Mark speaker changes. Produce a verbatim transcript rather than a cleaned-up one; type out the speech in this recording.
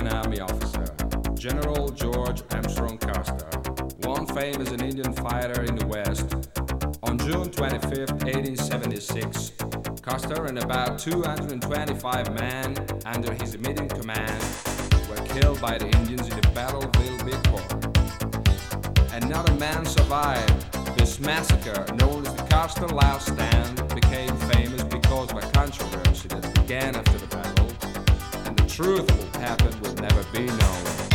Speaker 1: American Army officer, General George Armstrong Custer, one famous and Indian fighter in the West. On June twenty-fifth, eighteen seventy-six, Custer and about two hundred twenty-five men under his immediate command were killed by the Indians in the Battle of Little Bighorn. And not a man survived. This massacre, known as the Custer Last Stand, became famous because of a controversy that began after the battle, and the truth of what happened will never be known.